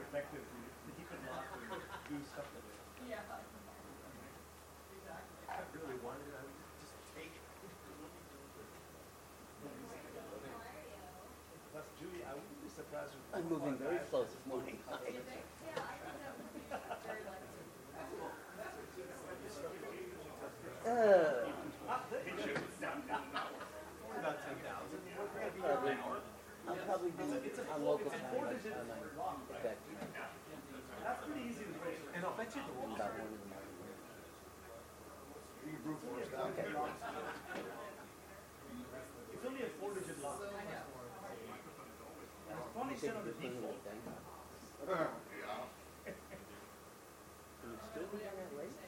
effective. He could not do stuff with it. Yeah. I really wanted it. I would just take it. Plus, Julie, I wouldn't be surprised if I'm moving very close this morning. About 10,000. I'll probably be on local time. That's pretty easy to break. And I'll bet you the one. About 1 in the morning. You can brute force that. Okay. It's only a 4-digit lock. It's probably set on the default. Can you still be on that late?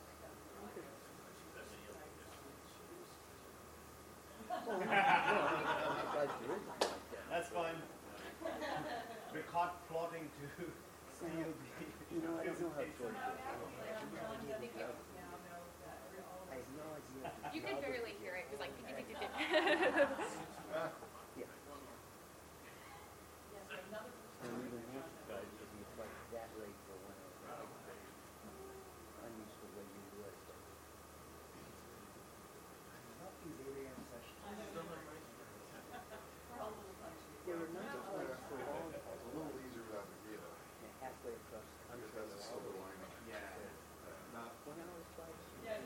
That's fine. We're caught plotting to steal the... You know, I don't know how to sort it. I have no idea. You could barely hear it. It was like... Yeah. And even more surprised if it's like that late for 1 hour. I'm used to the way you do it. Not these 8 a.m. sessions. There were nights where for long, It's a little easier without the data. halfway across the country. Because that's a silver lining. Not... 1 hour flights.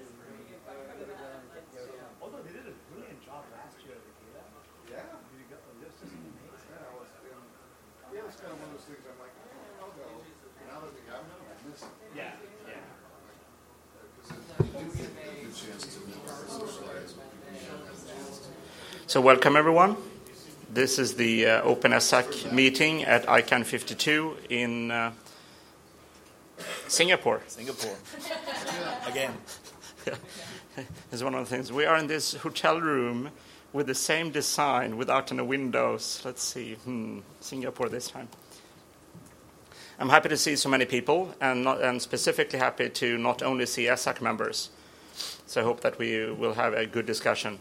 Although they did a brilliant job last year at the Gala. Yeah. You got the list is amazing. Yeah, it's kind of one of those things I'm like, oh, I'll go. Now that we have them, I miss it. Yeah, yeah. Because you do get a good chance to meet and socialize with people you haven't had a chance to. So welcome everyone. This is the Open ESSAC meeting at ICANN 52 in Singapore. Again. It's one of the things. We are in this hotel room with the same design without any windows. Let's see. Singapore this time. I'm happy to see so many people and specifically happy to not only see ESSAC members. So I hope that we will have a good discussion.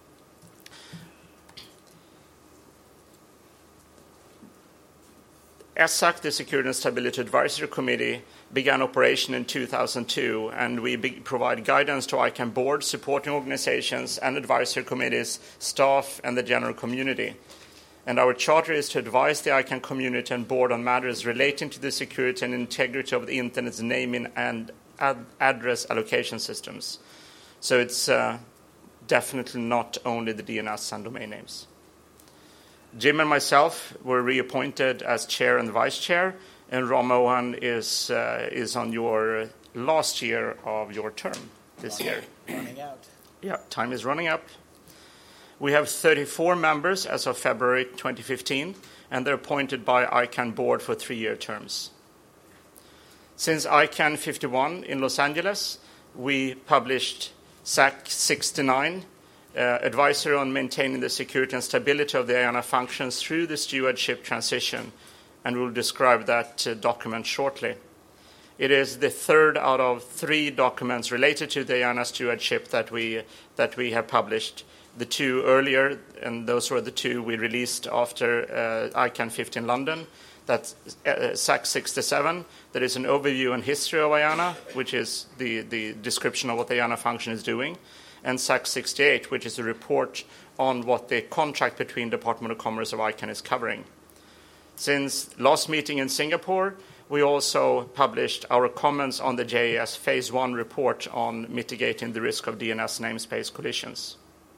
ESSAC, the Security and Stability Advisory Committee, began operation in 2002, and we provide guidance to ICANN board, supporting organizations and advisory committees, staff, and the general community. And our charter is to advise the ICANN community and board on matters relating to the security and integrity of the Internet's naming and address allocation systems. So it's definitely not only the DNS and domain names. Jim and myself were reappointed as chair and vice chair, and Ram Mohan is on your last year of your term this year. Running out. Yeah, time is running up. We have 34 members as of February 2015, and they're appointed by ICANN board for 3-year terms. Since ICANN 51 in Los Angeles, we published SAC 69, advisory on maintaining the security and stability of the IANA functions through the stewardship transition, and we'll describe that document shortly. It is the third out of 3 documents related to the IANA stewardship that we have published. The 2 earlier, and those were the 2 we released after ICANN 50 in London. That's SAC 67, that is an overview and history of IANA, which is the description of what the IANA function is doing, and SAC 68, which is a report on what the contract between Department of Commerce of ICANN is covering. Since last meeting in Singapore, we also published our comments on the JAS Phase 1 report on mitigating the risk of DNS namespace collisions.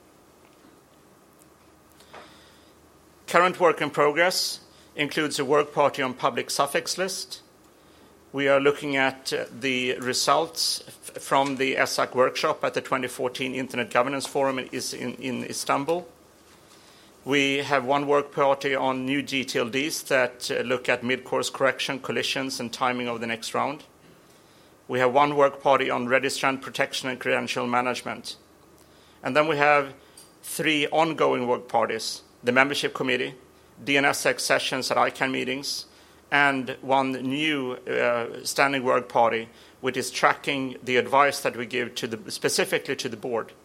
Current work in progress includes a work party on public suffix list. We are looking at the results from the ESSAC workshop at the 2014 Internet Governance Forum in Istanbul. We have one work party on new GTLDs that look at mid-course correction, collisions, and timing of the next round. We have one work party on registrant protection and credential management. And then we have 3 ongoing work parties: the membership committee, DNSSEC sessions at ICANN meetings, and one new standing work party, which is tracking the advice that we give specifically to the board.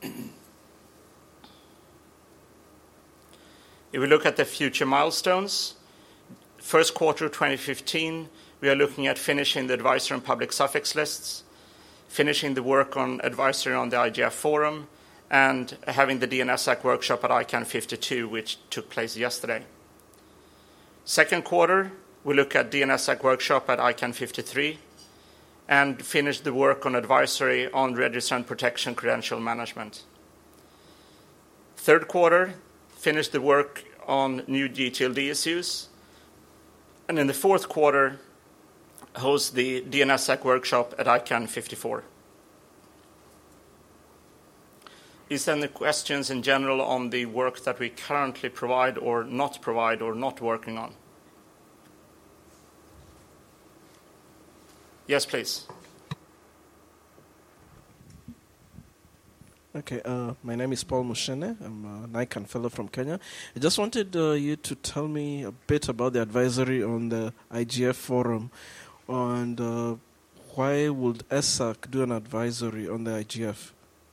If we look at the future milestones, first quarter of 2015, we are looking at finishing the advisory and public suffix lists, finishing the work on advisory on the IGF forum, and having the DNSSAC workshop at ICANN 52, which took place yesterday. Second quarter, we look at DNSSAC workshop at ICANN 53, and finish the work on advisory on registrant protection credential management. Third quarter, finish the work on new GTLD issues. And in the fourth quarter, host the DNSSAC workshop at ICANN 54. Is there any questions in general on the work that we currently provide or not working on? Yes, please. Okay, my name is Paul Mushene. I'm an ICANN fellow from Kenya. I just wanted you to tell me a bit about the advisory on the IGF forum, and why would ESSAC do an advisory on the IGF?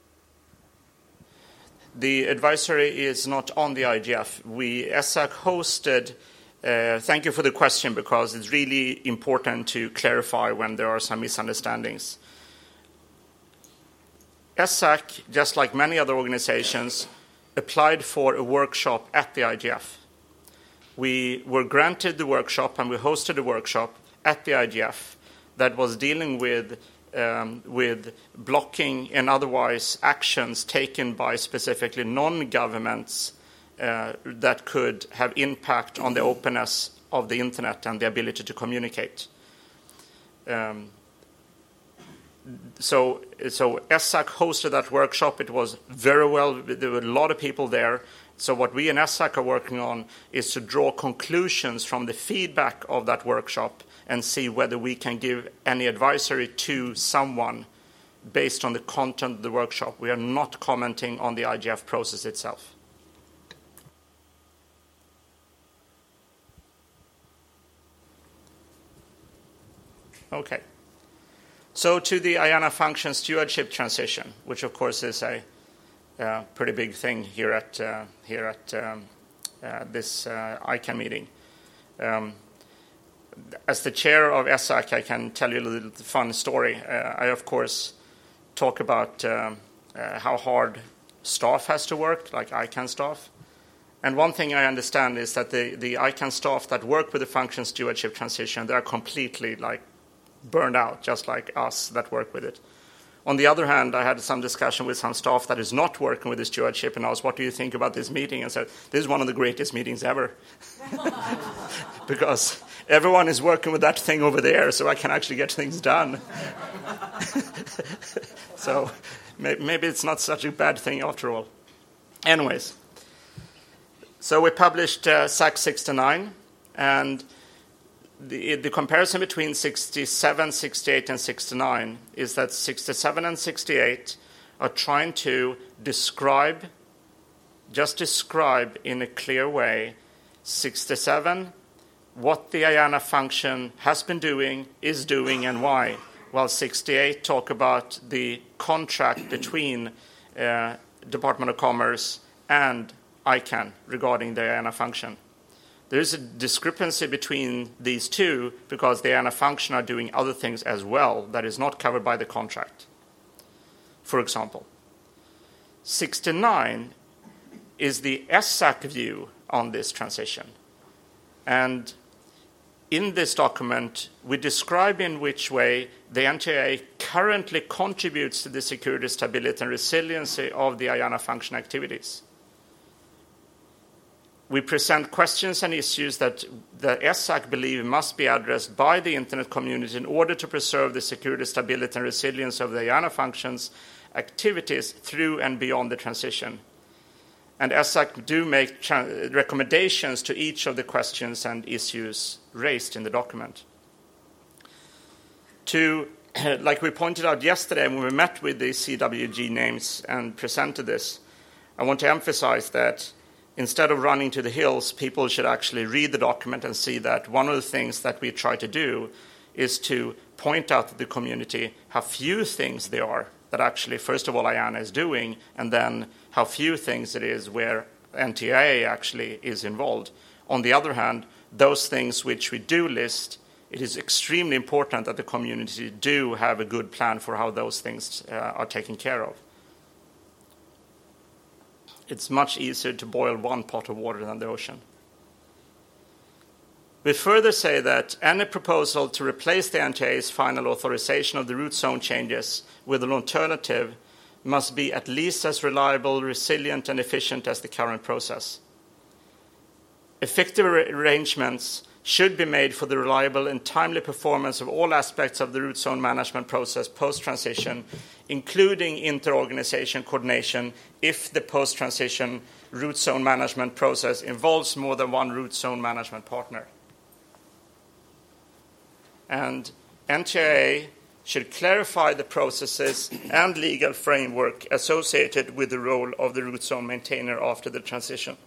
The advisory is not on the IGF. ESSAC hosted. Thank you for the question, because it's really important to clarify when there are some misunderstandings. ESSAC, just like many other organizations, applied for a workshop at the IGF. We were granted the workshop, and we hosted a workshop at the IGF that was dealing with blocking and otherwise actions taken by specifically non-governments that could have impact on the openness of the internet and the ability to communicate. So ESSAC hosted that workshop. It was very well. There were a lot of people there. So what we in ESSAC are working on is to draw conclusions from the feedback of that workshop and see whether we can give any advisory to someone based on the content of the workshop. We are not commenting on the IGF process itself. Okay. So to the IANA function stewardship transition, which of course is a pretty big thing here at this ICANN meeting. As the chair of ESSAC, I can tell you a little fun story. I, of course, talk about how hard staff has to work, like ICANN staff. And one thing I understand is that the ICANN staff that work with the function stewardship transition, they're completely burned out, just like us that work with it. On the other hand, I had some discussion with some staff that is not working with the stewardship and asked, what do you think about this meeting? And said, this is one of the greatest meetings ever. Because everyone is working with that thing over there, so I can actually get things done. So maybe it's not such a bad thing after all. Anyways, so we published SAC 69, and the comparison between 67, 68, and 69 is that 67 and 68 are trying to describe in a clear way, 67, what the IANA function has been doing, is doing, and why, while 68 talk about the contract between Department of Commerce and ICANN regarding the IANA function. There is a discrepancy between these two because the IANA function are doing other things as well that is not covered by the contract. For example, 69 is the ESSAC view on this transition. And in this document, we describe in which way the NTIA currently contributes to the security, stability, and resiliency of the IANA function activities. We present questions and issues that the ESSAC believe must be addressed by the Internet community in order to preserve the security, stability, and resilience of the IANA functions activities through and beyond the transition. And ESSAC do make recommendations to each of the questions and issues raised in the document. Like we pointed out yesterday when we met with the CWG names and presented this, I want to emphasize that instead of running to the hills, people should actually read the document and see that one of the things that we try to do is to point out to the community how few things there are that actually, first of all, IANA is doing, and then how few things it is where NTIA actually is involved. On the other hand, those things which we do list, it is extremely important that the community do have a good plan for how those things are taken care of. It's much easier to boil one pot of water than the ocean. We further say that any proposal to replace the NTA's final authorization of the root zone changes with an alternative must be at least as reliable, resilient, and efficient as the current process. Effective arrangements should be made for the reliable and timely performance of all aspects of the root zone management process post-transition, including inter-organization coordination if the post-transition root zone management process involves more than one root zone management partner. And NTIA should clarify the processes and legal framework associated with the role of the root zone maintainer after the transition.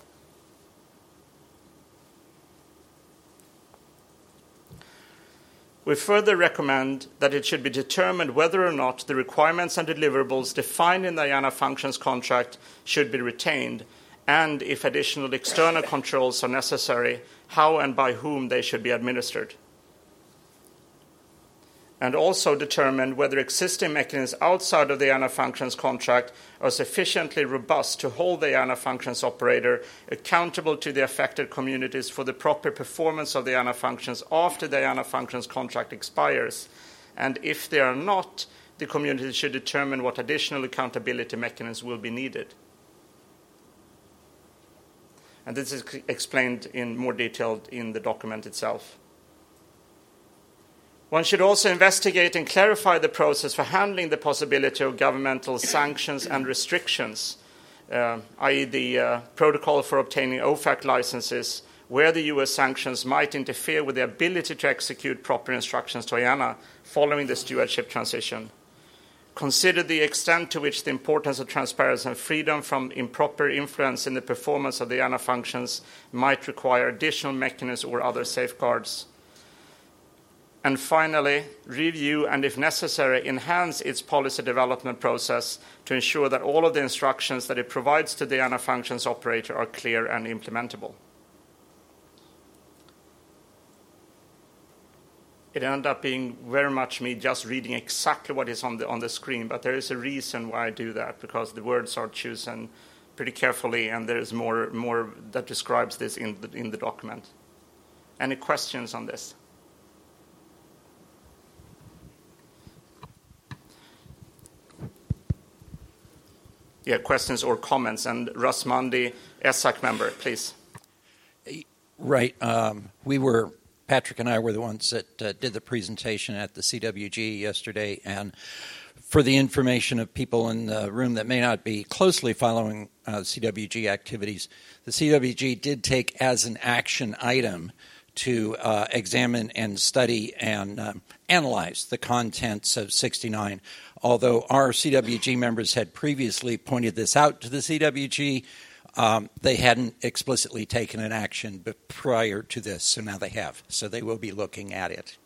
We further recommend that it should be determined whether or not the requirements and deliverables defined in the IANA functions contract should be retained, and if additional external controls are necessary, how and by whom they should be administered. And also determine whether existing mechanisms outside of the IANA functions contract are sufficiently robust to hold the IANA functions operator accountable to the affected communities for the proper performance of the IANA functions after the IANA functions contract expires. And if they are not, the community should determine what additional accountability mechanisms will be needed. And this is explained in more detail in the document itself. One should also investigate and clarify the process for handling the possibility of governmental sanctions and restrictions, i.e. the protocol for obtaining OFAC licenses, where the US sanctions might interfere with the ability to execute proper instructions to IANA following the stewardship transition. Consider the extent to which the importance of transparency and freedom from improper influence in the performance of the IANA functions might require additional mechanisms or other safeguards. And finally, review and, if necessary, enhance its policy development process to ensure that all of the instructions that it provides to the IANA functions operator are clear and implementable. It ended up being very much me just reading exactly what is on the screen, but there is a reason why I do that, because the words are chosen pretty carefully, and there is more that describes this in the document. Any questions on this? Yeah, questions or comments. And Russ Mundy, ESSAC member, please. Right. Patrick and I were the ones that did the presentation at the CWG yesterday. And for the information of people in the room that may not be closely following CWG activities, the CWG did take as an action item to examine and study and analyze the contents of 69. Although our CWG members had previously pointed this out to the CWG, they hadn't explicitly taken an action prior to this, so now they have. So they will be looking at it.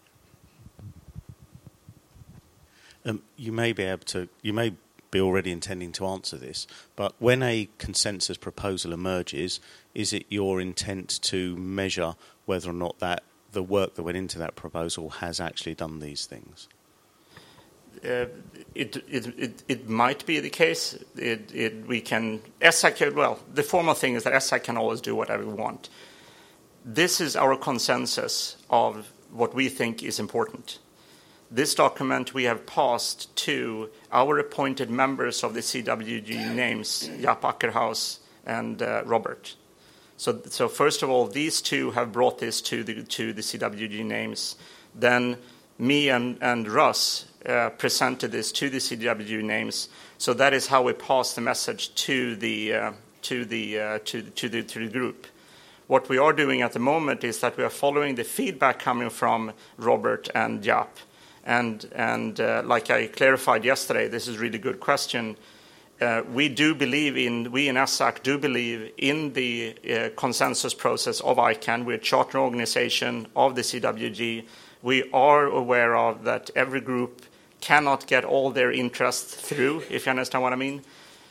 You may be already intending to answer this, but when a consensus proposal emerges, is it your intent to measure whether or not that the work that went into that proposal has actually done these things? It might be the case. ESSAC, well, the formal thing is that ESSAC can always do whatever we want. This is our consensus of what we think is important. This document we have passed to our appointed members of the CWG names, Jaap Akkerhaus and Robert. So first of all, these two have brought this to the CWG names. Then me and Russ presented this to the CWG names. So that is how we pass the message to the group. What we are doing at the moment is that we are following the feedback coming from Robert and Jaap. And like I clarified yesterday, this is a really good question. We in ESSAC do believe in the consensus process of ICANN. We're a charter organization of the CWG. We are aware of that every group cannot get all their interests through, if you understand what I mean.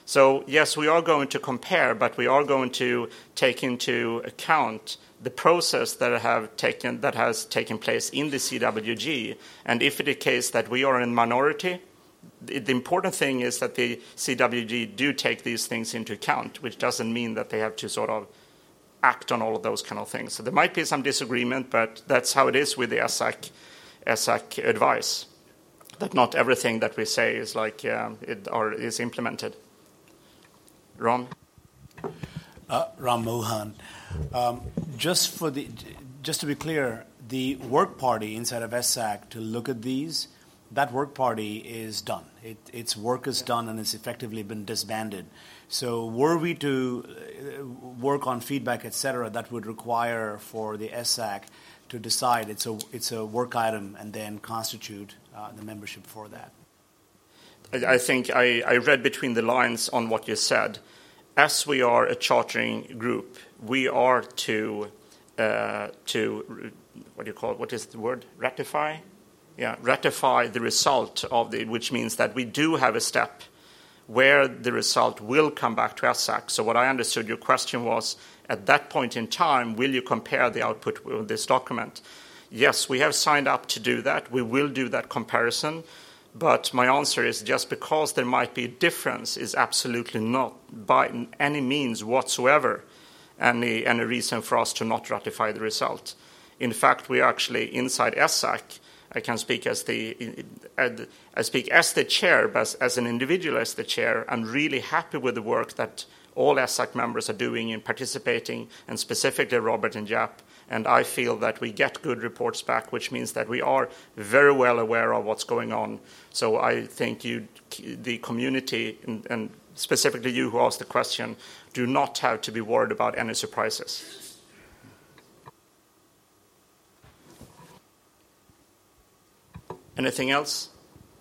So yes, we are going to compare, but we are going to take into account the process that has taken place in the CWG. And if it is the case that we are in minority, the important thing is that the CWG do take these things into account, which doesn't mean that they have to sort of act on all of those kind of things. So there might be some disagreement, but that's how it is with the ESSAC advice, that not everything that we say is like is implemented. Ron? Ram Mohan. Just to be clear, the work party inside of ESSAC to look at these, that work party is done. Its work is done and it's effectively been disbanded. So were we to work on feedback, etc., that would require for the ESSAC to decide it's a work item and then constitute the membership for that. I think I read between the lines on what you said. As we are a chartering group, we are to what do you call it? What is the word? Ratify? Yeah, ratify the result of which means that we do have a step where the result will come back to ESSAC. So what I understood your question was, at that point in time, will you compare the output with this document? Yes, we have signed up to do that. We will do that comparison. But my answer is just because there might be a difference is absolutely not by any means whatsoever any reason for us to not ratify the result. In fact, we are actually inside ESSAC. I can speak as the chair, but as an individual as the chair, I'm really happy with the work that all ESSAC members are doing in participating, and specifically Robert and Jaap. And I feel that we get good reports back, which means that we are very well aware of what's going on. So I think the community, and specifically you who asked the question, do not have to be worried about any surprises. Anything else?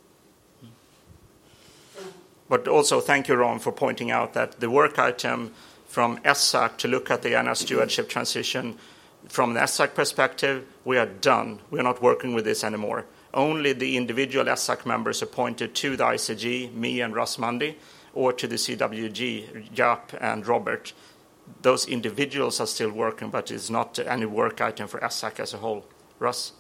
But also thank you, Ron, for pointing out that the work item from ESSAC to look at the ANA stewardship transition, from an ESSAC perspective, we are done. We are not working with this anymore. Only the individual ESSAC members appointed to the ICG, me and Russ Mundy, or to the CWG, Jaap and Robert, those individuals are still working, but it's not any work item for ESSAC as a whole. Russ?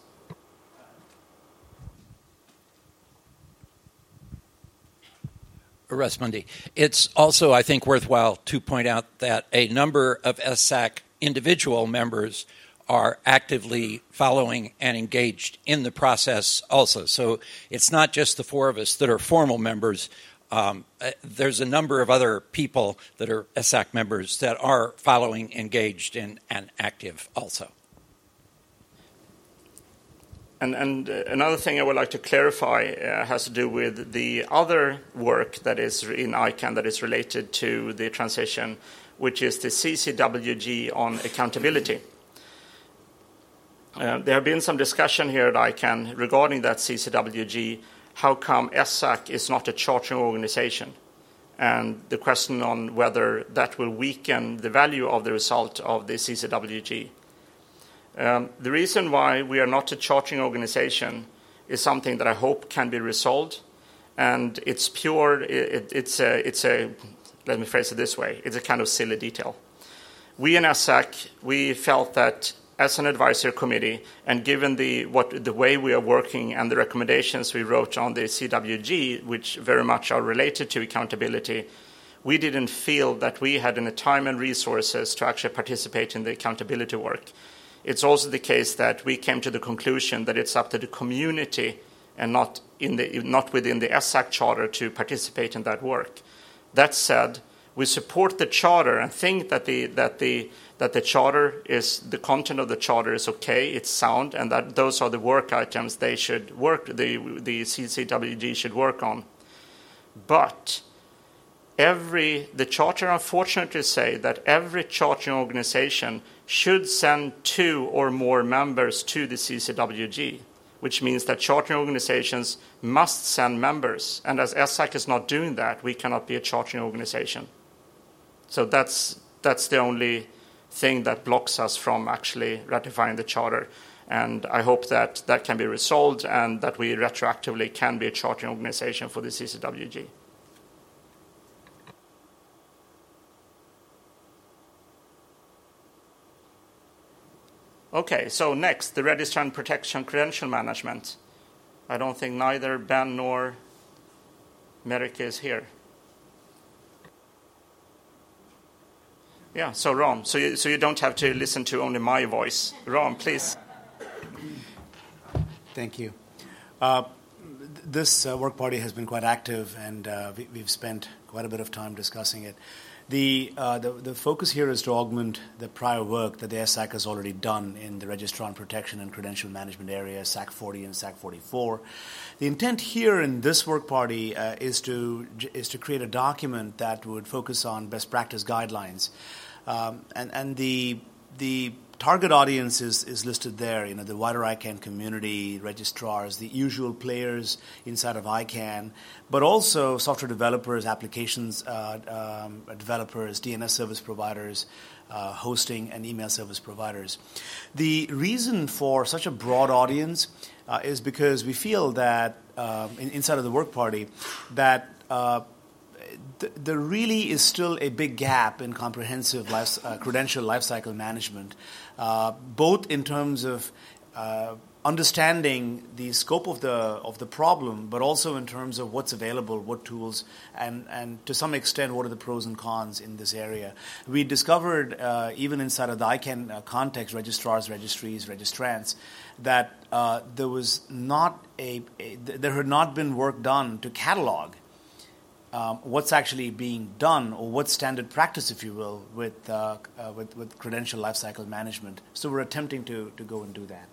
Russ Mundy. It's also, I think, worthwhile to point out that a number of ESSAC individual members are actively following and engaged in the process also. So it's not just the four of us that are formal members. There's a number of other people that are ESSAC members that are following, engaged, and active also. And another thing I would like to clarify has to do with the other work that is in ICANN that is related to the transition, which is the CCWG on accountability. There have been some discussion here at ICANN regarding that CCWG. How come ESSAC is not a chartering organization? And the question on whether that will weaken the value of the result of the CCWG. The reason why we are not a chartering organization is something that I hope can be resolved, and it's pure. It's a. Let me phrase it this way: it's a kind of silly detail. We in ESSAC, we felt that as an advisory committee, and given the way we are working and the recommendations we wrote on the CWG, which very much are related to accountability, we didn't feel that we had enough time and resources to actually participate in the accountability work. It's also the case that we came to the conclusion that it's up to the community and not within the ESSAC charter to participate in that work. That said, we support the charter and think that the charter is, the content of the charter is okay, it's sound, and that those are the work items they should work, the CCWG should work on. But the charter unfortunately say that every chartering organization should send 2 or more members to the CCWG, which means that chartering organizations must send members. And as ESSAC is not doing that, we cannot be a chartering organization. So that's the only thing that blocks us from actually ratifying the charter. And I hope that that can be resolved and that we retroactively can be a chartering organization for the CCWG. Okay, so next, the registrant protection credential management. I don't think neither Ben nor Merrick is here. Yeah, so Ram, so you don't have to listen to only my voice. Ram, please. Thank you. This work party has been quite active, and we've spent quite a bit of time discussing it. The focus here is to augment the prior work that the SAC has already done in the registrant protection and credential management area, SAC 40 and SAC 44. The intent here in this work party is to create a document that would focus on best practice guidelines, and the target audience is listed there. The wider ICANN community, registrars, the usual players inside of ICANN, but also software developers, applications developers, DNS service providers, hosting and email service providers. The reason for such a broad audience is because we feel that inside of the work party that there really is still a big gap in comprehensive credential lifecycle management, both in terms of understanding the scope of the problem, but also in terms of what's available, what tools, and to some extent, what are the pros and cons in this area. We discovered, even inside of the ICANN context, registrars, registries, registrants, that there had not been work done to catalog what's actually being done, or what's standard practice, if you will, with credential lifecycle management. So we're attempting to go and do that.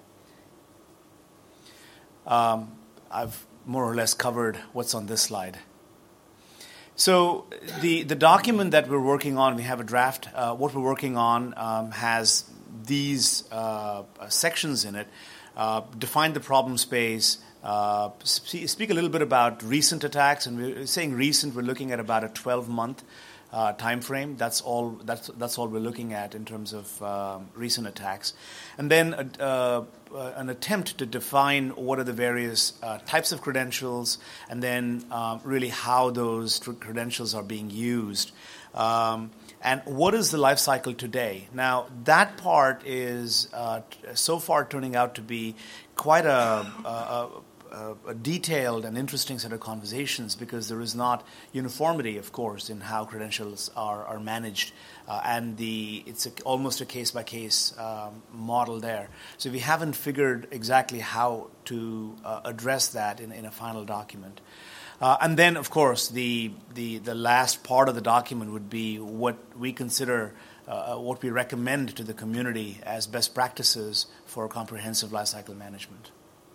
I've more or less covered what's on this slide. So the document that we're working on, we have a draft. What we're working on has these sections in it. Define the problem space. Speak a little bit about recent attacks, and we're saying recent. We're looking at about a 12-month time frame. That's all we're looking at in terms of recent attacks, and then an attempt to define what are the various types of credentials, and then really how those credentials are being used. And what is the life cycle today? Now, that part is so far turning out to be quite a detailed and interesting set of conversations, because there is not uniformity, of course, in how credentials are managed, and it's almost a case-by-case model there. So we haven't figured exactly how to address that in a final document. And then, of course, the last part of the document would be what we consider, what we recommend to the community as best practices for comprehensive lifecycle management.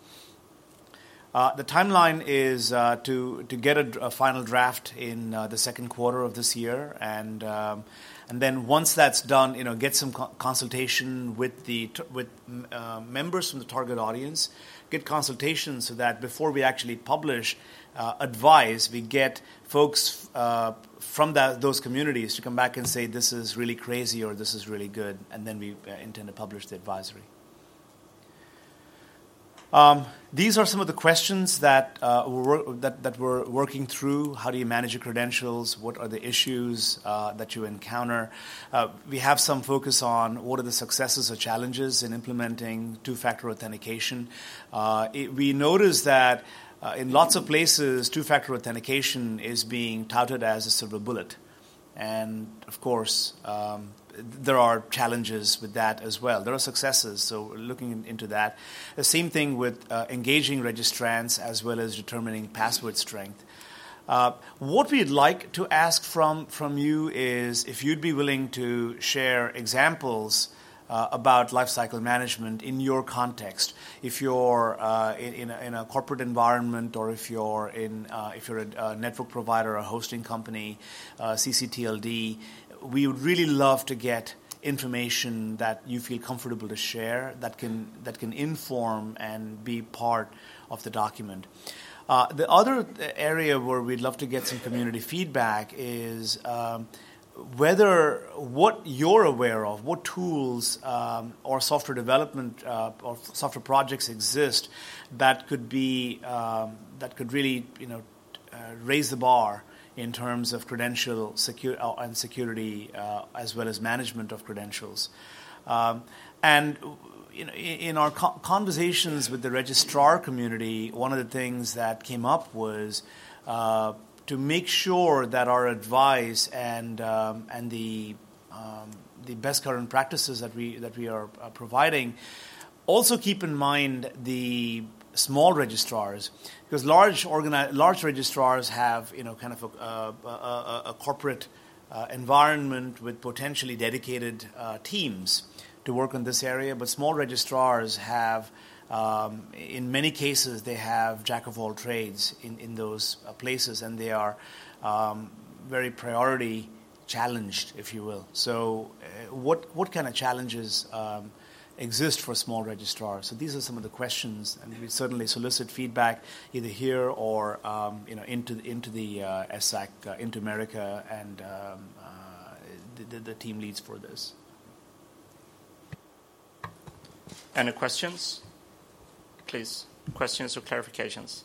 The timeline is to get a final draft in the second quarter of this year, and then once that's done, get some consultation with members from the target audience, get consultation so that before we actually publish advice, we get folks from those communities to come back and say this is really crazy or this is really good, and then we intend to publish the advisory. These are some of the questions that we're working through. How do you manage your credentials? What are the issues that you encounter? We have some focus on what are the successes or challenges in implementing two-factor authentication. We notice that in lots of places, two-factor authentication is being touted as a silver bullet. And, of course, there are challenges with that as well. There are successes, so we're looking into that. The same thing with engaging registrants as well as determining password strength. What we'd like to ask from you is if you'd be willing to share examples about lifecycle management in your context. If you're in a corporate environment, or if you're a network provider, a hosting company, CCTLD, we would really love to get information that you feel comfortable to share that can inform and be part of the document. The other area where we'd love to get some community feedback is whether what you're aware of, what tools or software development or software projects exist that could really raise the bar in terms of credential security as well as management of credentials. And in our conversations with the registrar community, one of the things that came up was to make sure that our advice and the best current practices that we are providing also keep in mind the small registrars, because large registrars have kind of a corporate environment with potentially dedicated teams to work on this area, but small registrars have, in many cases, they have jack of all trades in those places, and they are very priority challenged, if you will. So, what kind of challenges exist for small registrars? So these are some of the questions, and we certainly solicit feedback either here or into the SAC, into America, and the team leads for this. Any questions? Please, questions or clarifications?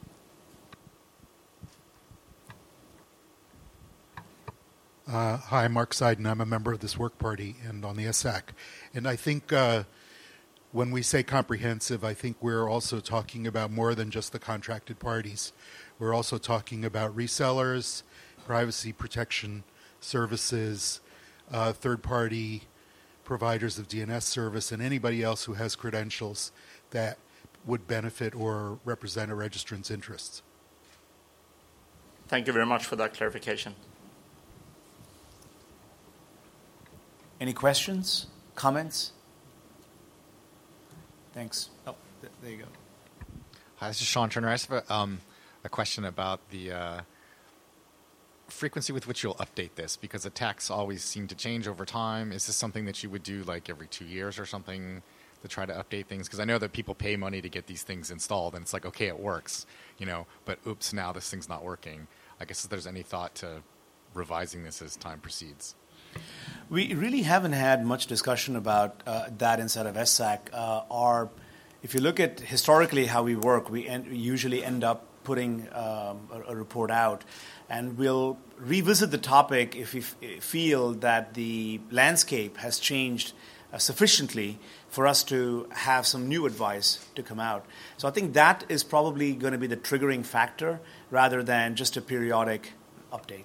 Hi, Mark Seiden. I'm a member of this work party and on the SAC. And I think when we say comprehensive, I think we're also talking about more than just the contracted parties. We're also talking about resellers, privacy protection services, third-party providers of DNS service, and anybody else who has credentials that would benefit or represent a registrant's interests. Thank you very much for that clarification. Any questions, comments? Thanks. Oh, there you go. Hi, this is Sean Turner. I just have a question about the frequency with which you'll update this, because attacks always seem to change over time. Is this something that you would do like every 2 years or something to try to update things? Because I know that people pay money to get these things installed, and it's like, okay, it works, but oops, now this thing's not working. I guess if there's any thought to revising this as time proceeds. We really haven't had much discussion about that inside of SAC. If you look at historically how we work, we usually end up putting a report out, and we'll revisit the topic if we feel that the landscape has changed sufficiently for us to have some new advice to come out. So I think that is probably going to be the triggering factor rather than just a periodic update.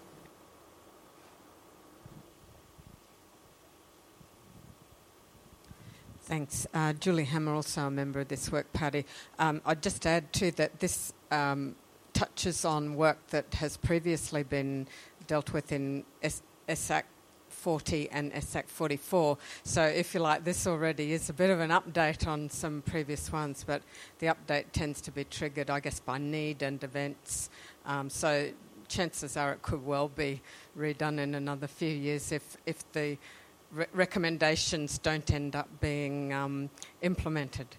Thanks. Julie Hammer, also a member of this work party. I'd just add too that this touches on work that has previously been dealt with in SAC 40 and SAC 44. So if you like, this already is a bit of an update on some previous ones, but the update tends to be triggered, I guess, by need and events. So chances are it could well be redone in another few years if the recommendations don't end up being implemented.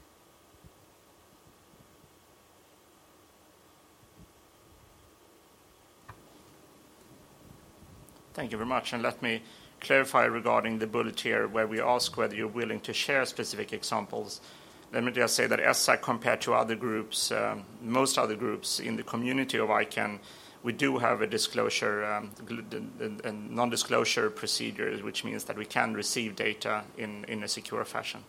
Thank you very much. And let me clarify regarding the bullet here where we ask whether you're willing to share specific examples. Let me just say that SAC, compared to other groups, most other groups in the community of ICANN, we do have a disclosure, a non-disclosure procedure, which means that we can receive data in a secure fashion.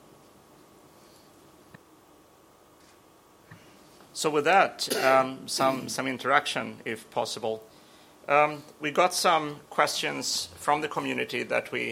So with that, some interaction, if possible. We got some questions from the community that we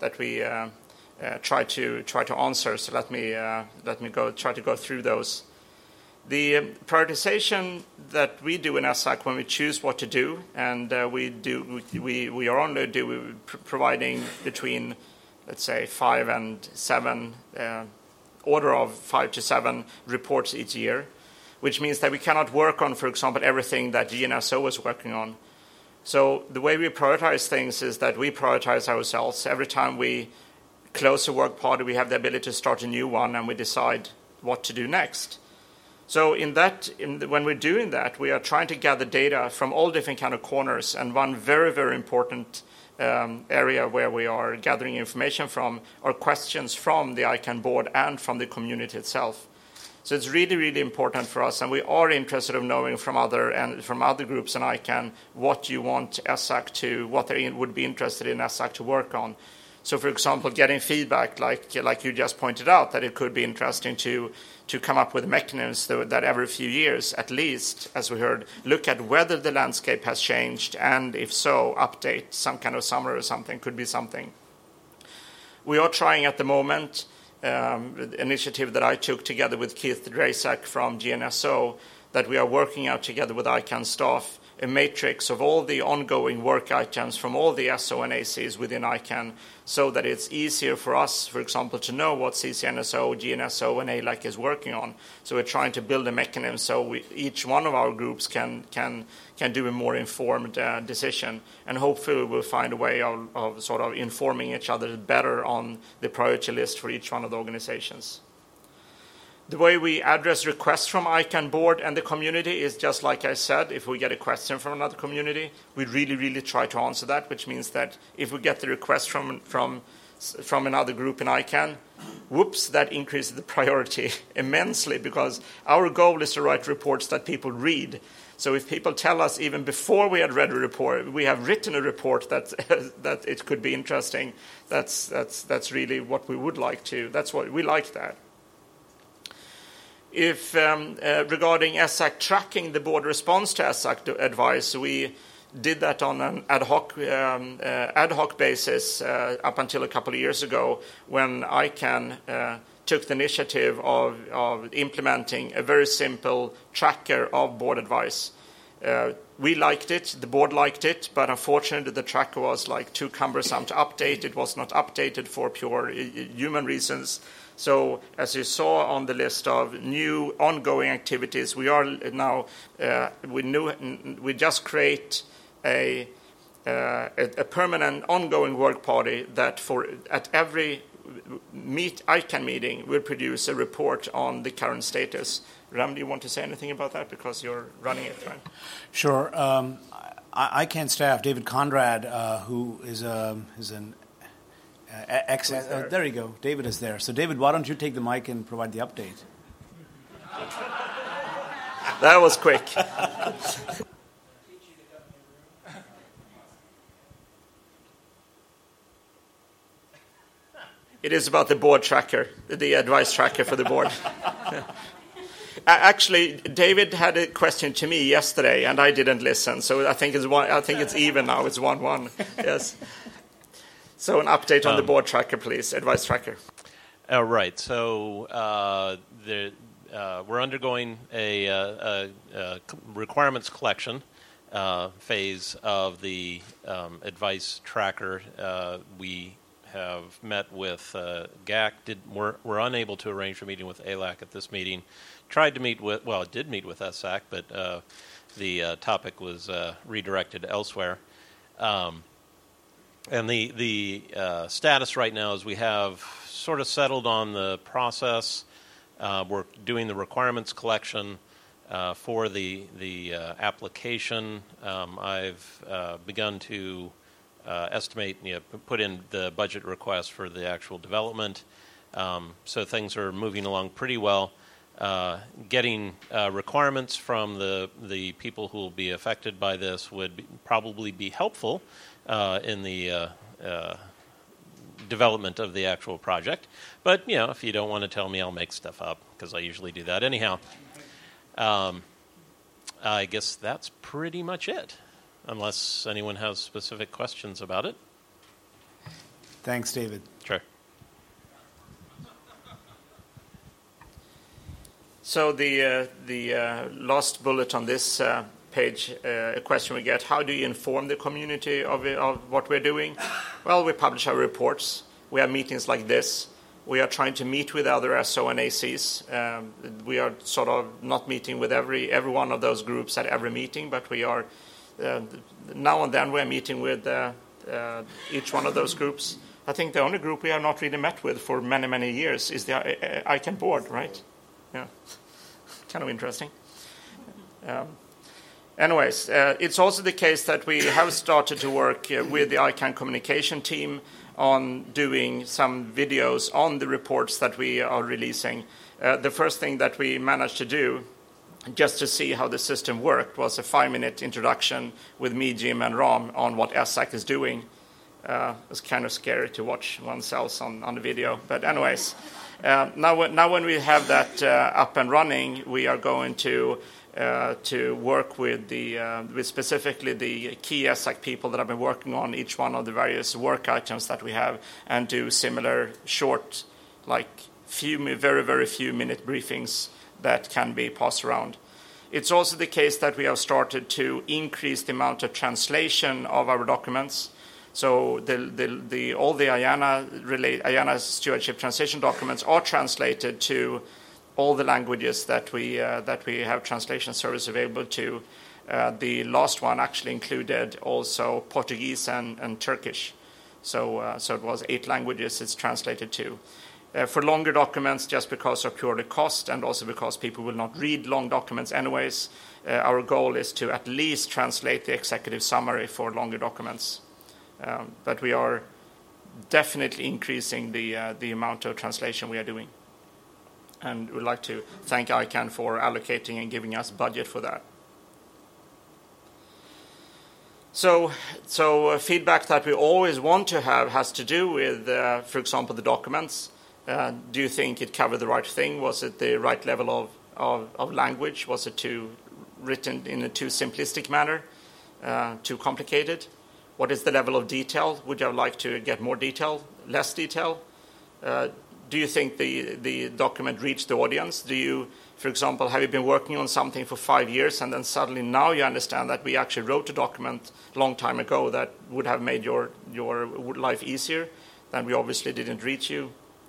try to answer. So let me try to go through those. The prioritization that we do in SAC when we choose what to do, and we are only providing between, let's say, 5 and 7, order of 5 to 7 reports each year, which means that we cannot work on, for example, everything that GNSO is working on. So the way we prioritize things is that we prioritize ourselves. Every time we close a work party, we have the ability to start a new one, and we decide what to do next. So when we're doing that, we are trying to gather data from all different kind of corners. And one very, very important area where we are gathering information from are questions from the ICANN board and from the community itself. So it's really, really important for us, and we are interested in knowing from other groups in ICANN what you want SAC to, what they would be interested in SAC to work on. So, for example, getting feedback, like you just pointed out, that it could be interesting to come up with mechanisms that every few years, at least, as we heard, look at whether the landscape has changed, and if so, update some kind of summary or something, could be something. We are trying at the moment, the initiative that I took together with Keith Dracek from GNSO, that we are working out together with ICANN staff, a matrix of all the ongoing work items from all the SO and ACs within ICANN, so that it's easier for us, for example, to know what CCNSO, GNSO, and ALAC is working on. So we're trying to build a mechanism so each one of our groups can do a more informed decision, and hopefully we'll find a way of sort of informing each other better on the priority list for each one of the organizations. The way we address requests from ICANN board and the community is just like I said. If we get a question from another community, we really, really try to answer that, which means that if we get the request from another group in ICANN, whoops, that increases the priority immensely, because our goal is to write reports that people read. So if people tell us even before we had read a report, we have written a report that it could be interesting, that's really what we would like to. That's what we like that. If regarding ESSAC tracking the board response to ESSAC advice, we did that on an ad hoc basis up until a couple of years ago, when ICANN took the initiative of implementing a very simple tracker of board advice. We liked it, the board liked it, but unfortunately the tracker was too cumbersome to update. It was not updated for pure human reasons. So, as you saw on the list of new ongoing activities, we are now we just create a permanent ongoing work party that at every ICANN meeting will produce a report on the current status. Ram, do you want to say anything about that, because you're running it, right? Sure. ICANN staff, David Conrad, who is an there you go. David is there. So, David, why don't you take the mic and provide the update? That was quick. It is about the board tracker, the advice tracker for the board. Actually, David had a question to me yesterday, and I didn't listen. So I think it's even now. It's 1-1. Yes. So an update on the board tracker, please, advice tracker. Right. So we're undergoing a requirements collection phase of the advice tracker. We have met with GAC. We're unable to arrange a meeting with ALAC at this meeting. Tried to meet with, did meet with ESSAC, but the topic was redirected elsewhere. And the status right now is we have sort of settled on the process. We're doing the requirements collection for the application. I've begun to estimate, put in the budget request for the actual development. So things are moving along pretty well. Getting requirements from the people who will be affected by this would probably be helpful in the development of the actual project. But, if you don't want to tell me, I'll make stuff up, because I usually do that anyhow. I guess that's pretty much it, unless anyone has specific questions about it. Thanks, David. Sure. So the last bullet on this page, a question we get: how do you inform the community of what we're doing? Well, we publish our reports. We have meetings like this. We are trying to meet with other SO and ACs. We are sort of not meeting with every one of those groups at every meeting, but we are now and then we're meeting with each one of those groups. I think the only group we have not really met with for many, many years is the ICANN board, right? Yeah, kind of interesting. Anyways, it's also the case that we have started to work with the ICANN communication team on doing some videos on the reports that we are releasing. The first thing that we managed to do, just to see how the system worked, was a 5-minute introduction with me, Jim, and Ram on what ESSAC is doing. It's kind of scary to watch oneself on the video. But anyways, now when we have that up and running, we are going to work with with specifically the key ESSAC people that have been working on each one of the various work items that we have, and do similar short, like very, very few minute briefings that can be passed around. It's also the case that we have started to increase the amount of translation of our documents. So all the IANA stewardship translation documents are translated to all the languages that we have translation service available to. The last one actually included also Portuguese and Turkish. So it was 8 languages it's translated to. For longer documents, just because of purely cost and also because people will not read long documents anyways, our goal is to at least translate the executive summary for longer documents. But we are definitely increasing the amount of translation we are doing. And we'd like to thank ICANN for allocating and giving us budget for that. So feedback that we always want to have has to do with, for example, the documents. Do you think it covered the right thing? Was it the right level of language? Was it written in a too simplistic manner, too complicated? What is the level of detail? Would you like to get more detail, less detail? Do you think the document reached the audience? Do you, for example, have you been working on something for 5 years and then suddenly now you understand that we actually wrote a document a long time ago that would have made your life easier, then we obviously didn't reach you?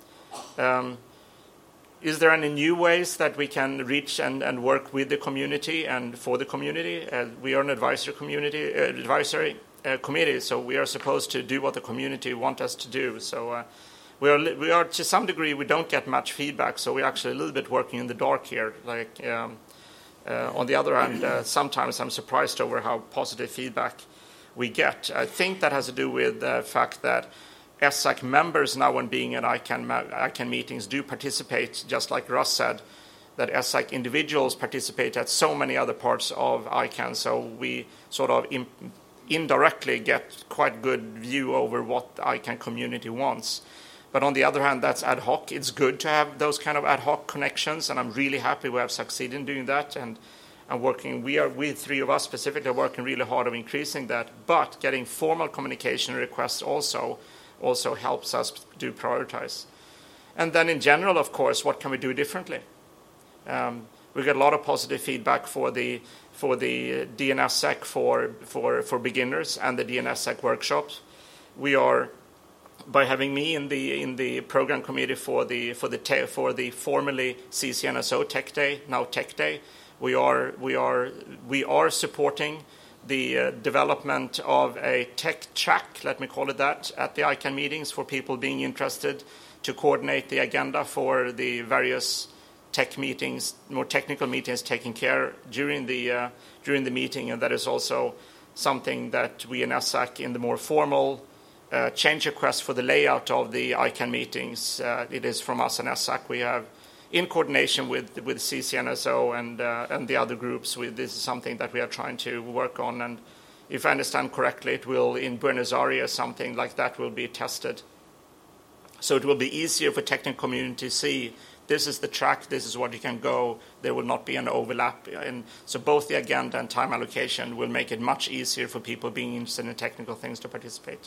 Is there any new ways that we can reach and work with the community and for the community? We are an advisory committee, so we are supposed to do what the community want us to do. So we are to some degree, we don't get much feedback, so we're actually a little bit working in the dark here. On the other hand, sometimes I'm surprised over how positive feedback we get. I think that has to do with the fact that ESSAC members now, when being at ICANN meetings, do participate, just like Russ said, that ESSAC individuals participate at so many other parts of ICANN, so we sort of indirectly get quite good view over what the ICANN community wants. But on the other hand, that's ad hoc. It's good to have those kind of ad hoc connections, and I'm really happy we have succeeded in doing that. And I'm working, we 3 of us specifically are working really hard on increasing that, but getting formal communication requests also helps us do prioritize. And then in general, of course, what can we do differently? We get a lot of positive feedback for the DNSSEC for beginners and the DNSSEC workshops. We are, by having me in the program committee for the formerly CCNSO Tech Day, now Tech Day, we are supporting the development of a tech track, let me call it that, at the ICANN meetings for people being interested to coordinate the agenda for the various tech meetings, more technical meetings taken care during the meeting, and that is also something that we in ESSAC in the more formal change request for the layout of the ICANN meetings. It is from us in ESSAC. We have, in coordination with CCNSO and the other groups, this is something that we are trying to work on. And if I understand correctly, it will, in Buenos Aires, something like that will be tested. So it will be easier for technical community to see this is the track, this is what you can go, there will not be an overlap. And so both the agenda and time allocation will make it much easier for people being interested in technical things to participate.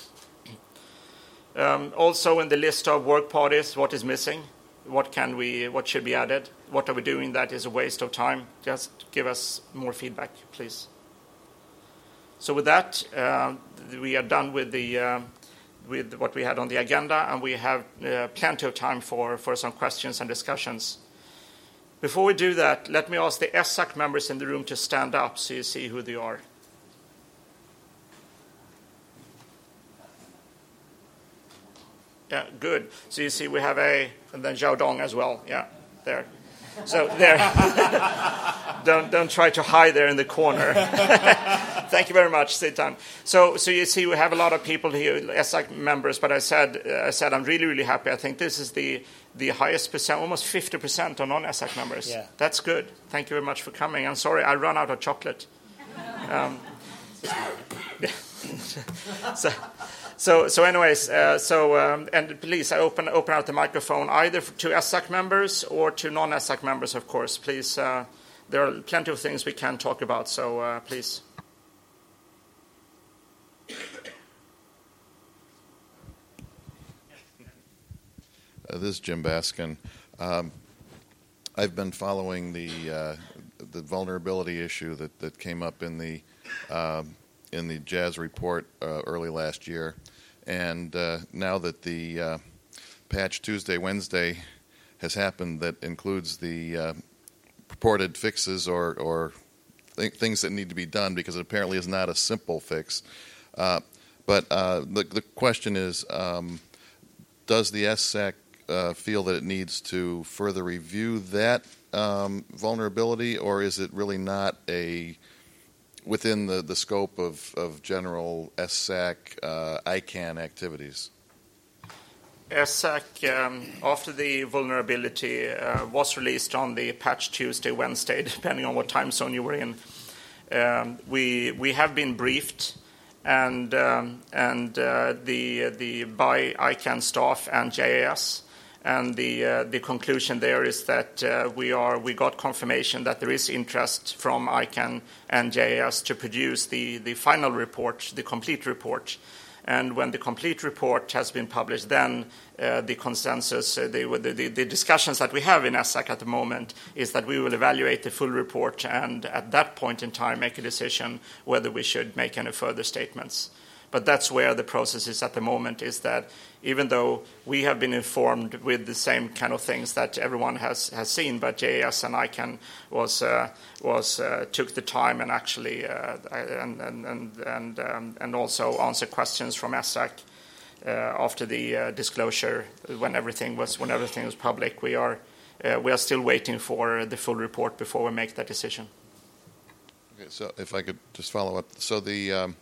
Also in the list of work parties, what is missing? What should be added? What are we doing that is a waste of time? Just give us more feedback, please. So with that, we are done with what we had on the agenda, and we have plenty of time for some questions and discussions. Before we do that, let me ask the ESSAC members in the room to stand up so you see who they are. Yeah, good. So you see we have and then Zhao Dong as well. Yeah, there. So there. Don't try to hide there in the corner. Thank you very much. Sit down. So you see we have a lot of people here, ESSAC members, but I said I'm really, really happy. I think this is the highest percent, almost 50% of non-ESSAC members. Yeah. That's good. Thank you very much for coming. I'm sorry, I ran out of chocolate. Anyways, and please, I open out the microphone either to ESSAC members or to non-ESSAC members, of course. Please, there are plenty of things we can talk about, so please. This is Jim Baskin. I've been following the vulnerability issue that came up in the JAS report early last year, and now that the Patch Tuesday, Wednesday has happened, that includes the purported fixes or things that need to be done, because it apparently is not a simple fix. But the question is, does the ESSAC feel that it needs to further review that vulnerability, or is it really not within the scope of general ESSAC ICANN activities? ESSAC, after the vulnerability was released on the Patch Tuesday, Wednesday, depending on what time zone you were in, we have been briefed, and the by ICANN staff and JAS. And the conclusion there is that we got confirmation that there is interest from ICANN and JAS to produce the final report, the complete report. And when the complete report has been published, then the consensus, the discussions that we have in ESSAC at the moment is that we will evaluate the full report and at that point in time make a decision whether we should make any further statements. But that's where the process is at the moment, is that even though we have been informed with the same kind of things that everyone has seen, but JAS and ICANN took the time and actually and also answered questions from ESSAC after the disclosure when everything was public. We are still waiting for the full report before we make that decision. Okay, so if I could just follow up, so the.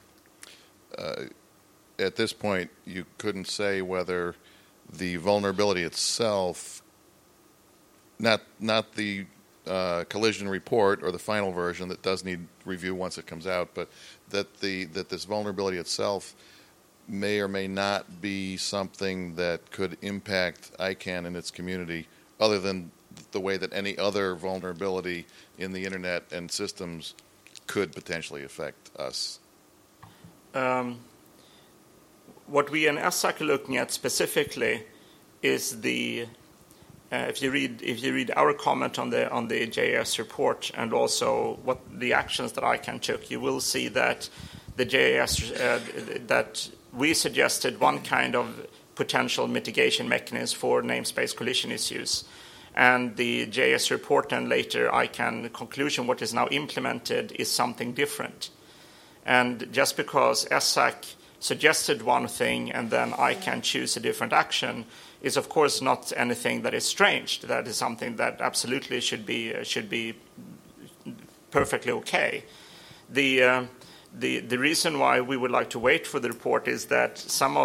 At this point, you couldn't say whether the vulnerability itself, not the collision report or the final version that does need review once it comes out, but that this vulnerability itself may or may not be something that could impact ICANN and its community, other than the way that any other vulnerability in the internet and systems could potentially affect us. What we in ESSAC are looking at specifically is if you read our comment on the JAS report and also what the actions that ICANN took, you will see that the JAS that we suggested one kind of potential mitigation mechanism for namespace collision issues. And the JAS report and later ICANN conclusion, what is now implemented, is something different. And just because ESSAC suggested one thing and then ICANN choose a different action is, of course, not anything that is strange. That is something that absolutely should be perfectly okay. The reason why we would like to wait for the report is that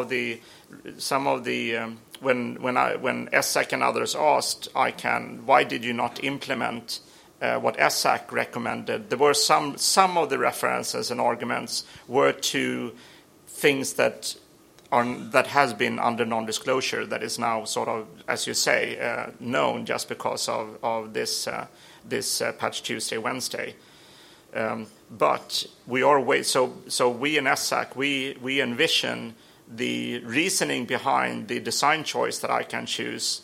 when ESSAC and others asked ICANN, why did you not implement what ESSAC recommended, there were some of the references and arguments were to things that has been under non-disclosure that is now sort of, as you say, known just because of this Patch Tuesday, Wednesday. But we are so we in ESSAC we envision the reasoning behind the design choice that ICANN choose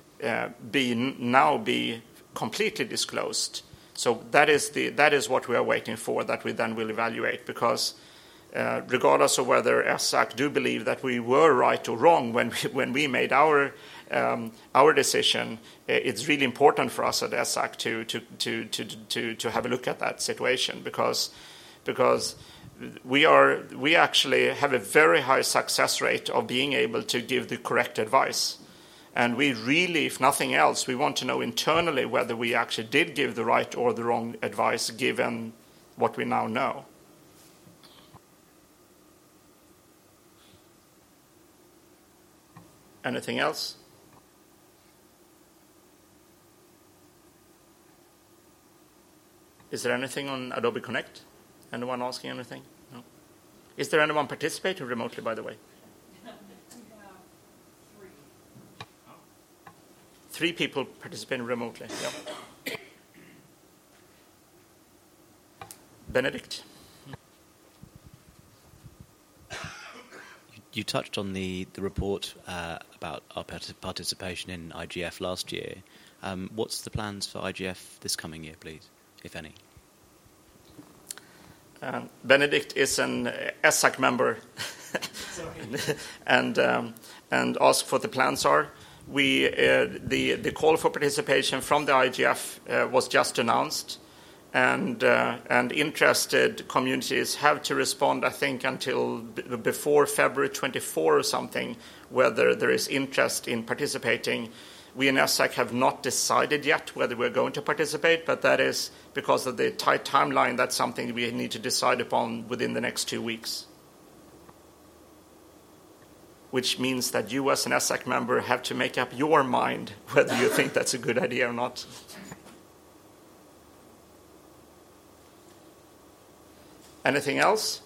be completely disclosed. So that is what we are waiting for, that we then will evaluate, because regardless of whether ESSAC do believe that we were right or wrong when we made our decision, it's really important for us at ESSAC to have a look at that situation, because we actually have a very high success rate of being able to give the correct advice. And we really, if nothing else, we want to know internally whether we actually did give the right or the wrong advice given what we now know. Anything else? Is there anything on Adobe Connect? Anyone asking anything? No. Is there anyone participating remotely, by the way? 3 people participating remotely. Yep. Benedict? You touched on the report about our participation in IGF last year. What's the plans for IGF this coming year, please, if any? Benedict is an ESSAC member and asked what the plans are. The call for participation from the IGF was just announced, and interested communities have to respond, I think, until before February 24 or something, whether there is interest in participating. We in ESSAC have not decided yet whether we're going to participate, but that is because of the tight timeline. That's something we need to decide upon within the next 2 weeks. Which means that you as an ESSAC member have to make up your mind whether you think that's a good idea or not. Anything else?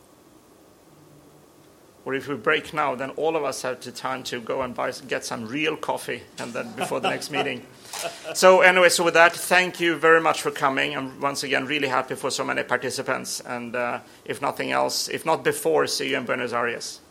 Or if we break now, then all of us have the time to go and get some real coffee, and then before the next meeting. So anyway, so with that, thank you very much for coming. I'm once again really happy for so many participants. And if nothing else, if not before, see you in Buenos Aires.